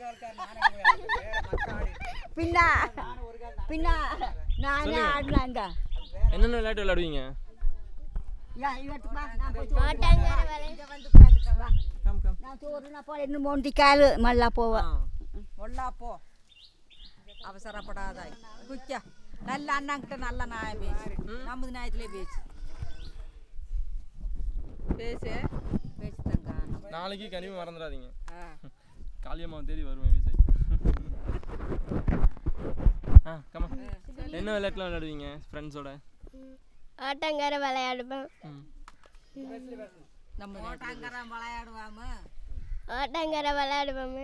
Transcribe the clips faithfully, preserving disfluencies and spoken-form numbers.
பின்ன பின்ன நானே ஆடுனாங்க. என்னென்ன விளையாட்டு விளையாடுவீங்க? மொண்டிக்கால் மல்லா போவேன். மல்லா போ அவசரப்படாத குச்சா நல்ல அண்ணாங்கிட்ட நல்ல நியாயம் பேசு. நமது நியாயத்திலே பேசு பேசு பேசுதாங்க. நாளைக்கு கனிவு மறந்துடாதீங்க. காளியம்மா தேடி வருவேன் விஜய். ஆ கமா. என்ன விளையாட்டுலாம் விளையாடுவீங்க ஃப்ரெண்ட்ஸோட? ஆட்டங்கர விளையாடுவோம். நம்ம ஆட்டங்கர விளையாடுவாம ஆட்டங்கர விளையாடுவோம்.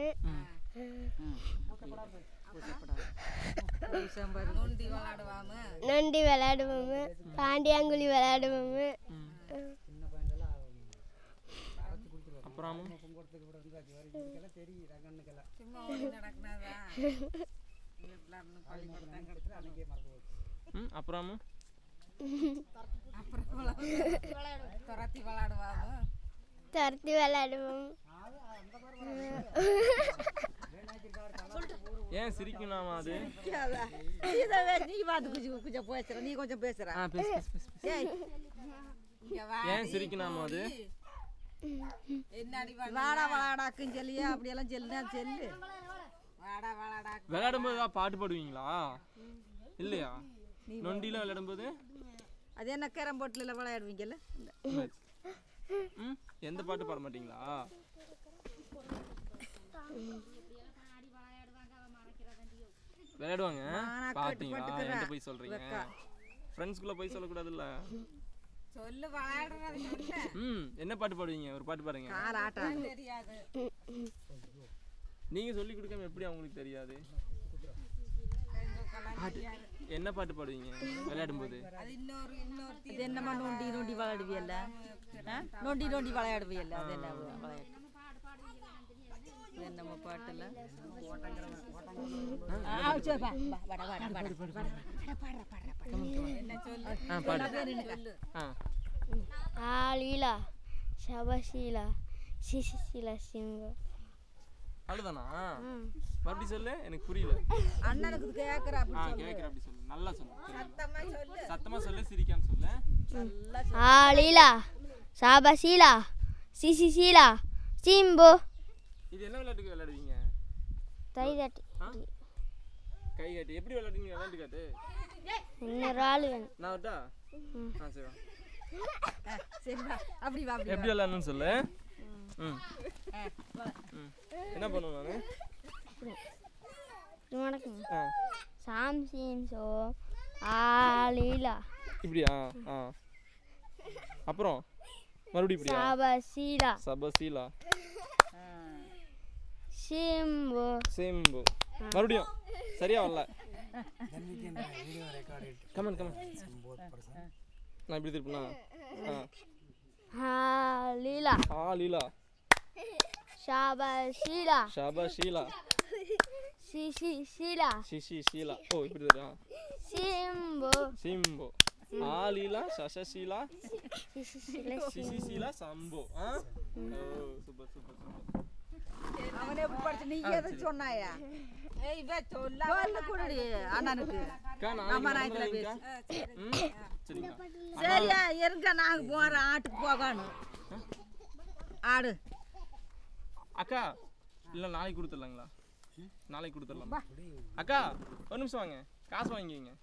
நொண்டி விளையாடுவாம நொண்டி விளையாடுவோம். பாண்டியாங்குழி விளையாடுவோம். அப்புறம் அப்புறம் துரத்தி விளையாடுவாங்க. துரத்தி விளையாடுவோம். ஏன் சிரிக்கணும் அது? நீ பார்த்து கொஞ்சம் பேசுற நீ கொஞ்சம் பேசுற. ஏன் சிரிக்கணும் அது? வாடா வாடாக்குன்னு சொல்லியா அப்படியெல்லாம் சொல்லுனா சொல்லு. வாடா வாடா விளையாடும் போது பாட்டு பாடுவீங்களா? இல்லையா? நொண்டில விளையாடும் போது அது என்ன கேரம் போர்ட்ல விளையாடுவீங்கல்ல? ம் எந்த பாட்டு பாட மாட்டீங்களா? விளையாடுவாங்க. பாத்தீங்களா? என்கிட்ட போய் சொல்றீங்க. ஃப்ரெண்ட்ஸ்குள்ள போய் சொல்ல கூடாதுல்ல. சொல்லு விளையாடுறது. ம் என்ன பாட்டு பாடுவீங்க? ஒரு பாட்டு பாடுங்க. கால் ஆட்டம் தெரியாது. நீங்க சொல்லி கொடுக்காம எப்படி அவங்களுக்கு தெரியாது? என்ன பாட்டு பாடுவீங்க விளையாடும் போது? அது இன்னொரு இன்னொரு இது என்னமா நோண்டி நோண்டி விளையாடுவீல்ல? நோண்டி நோண்டி விளையாடுவீல்ல? அது என்ன விளையாட்டு? இது நம்ம பாட்டுல ஆ சரி வா வட வட வட வட பாடுற பாடுற பாடுற என்ன சொல்லு. ஆ பாடு. ஆ ஆலீலா சபசீலா சிசிசிலா சிங்க. அவ்வளவுதானா? மறுபடி சொல்லு, எனக்கு புரியல. அண்ணனுக்கு கேக்குற அப்படி ஆ கேக்குற அப்படி சொல்லு. நல்லா சொல்லு. சத்தமா சொல்லு. சத்தமா சொல்லு, சிரிக்காம சொல்லு. நல்லா ஆலீலா சபசீலா சிசிசிலா சிம்பு. இது என்ன விளையாட்டுக்கு விளையாடுவீங்க? கை தட்டி கை காட்டி. எப்படி விளையாடுவீங்க? விளையாட்டு காட்டு. இன்னொரு ஆளு வேணும். நான் வரட்டா? ஆ சரி வா. சரி வா அப்படி வா. எப்படி விளையாடணும்னு சொல்லு. ம் என்ன பண்ணுவேன் நான்? வணக்கம். சாம் சீம் சோ ஆலீலா. இப்படியா? ஆ அப்புறம் மறுபடியும் இப்படியா? சபசீலா சபசீலா சிம்பு சிம்பு. மறுபடியும் சரியா வரல. Come on come on. நான் இப்படி திருப்பினா? ஆலீலா ஆலீலா சபசீலா சபசீலா சிசிசிலா சிசிசிலா. ஓ இப்படி தெரியா? சிம்பு சிம்பு. ஆலீலா சசசீலா சிசிசிலா சிசிசிலா சம்பு. ஆ ஓ சூப்பர் சூப்பர் சூப்பர். அவனே படிச்சு நீ எதை சொன்னாயா? ஏய் இவ சொல்ல சொல்ல கூடடி அண்ணனுக்கு. நம்ம நாயத்துல பேசு. ம் சரிங்க. சரியா இருங்க, நாங்க போறோம் ஆட்டுக்கு போகணும். ஆடு அக்கா இல்லை நாளைக்கு கொடுத்துடலாங்களா? நாளைக்கு கொடுத்துடலாமா? அக்கா ஒரு நிமிஷம் வாங்க, காசு வாங்கிக்கிங்க.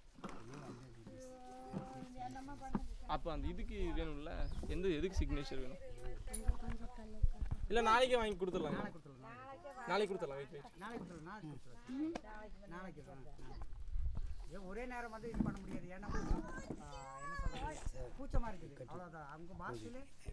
அப்போ அந்த இதுக்கு வேணும்ல, எந்த எதுக்கு சிக்னேச்சர் வேணும்? இல்லை நாளைக்கே வாங்கி கொடுத்துடலாங்க. நாளைக்கு கொடுத்துடலாம். வெயிட் வெயிட் நாளைக்கு கொடுத்துடலாம். நாளைக்கு நாளைக்கு ஒரே நேரம் வந்து இது பண்ண முடியாது. ஏன்னா என்ன சொல்றது, கூச்சமாக இருக்குது. அவ்வளோதான். அவங்க மாதத்துல